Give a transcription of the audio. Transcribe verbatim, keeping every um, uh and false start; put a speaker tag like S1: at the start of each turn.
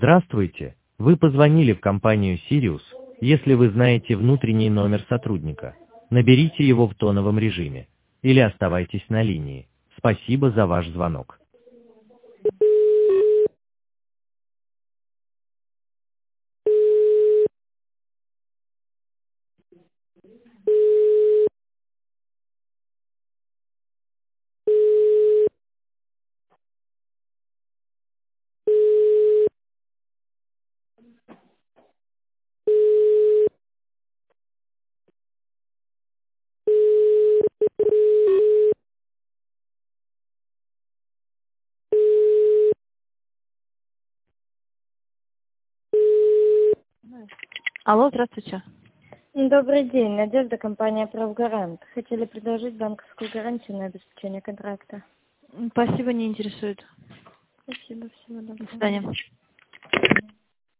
S1: Здравствуйте, вы позвонили в компанию Sirius. Если вы знаете внутренний номер сотрудника, наберите его в тоновом режиме или оставайтесь на линии. Спасибо за ваш звонок.
S2: Алло, здравствуйте.
S3: Добрый день, Надежда, компания «Правгарант». Хотели предложить банковскую гарантию на обеспечение контракта.
S2: Спасибо, не интересует.
S3: Спасибо, всего доброго.
S2: До свидания.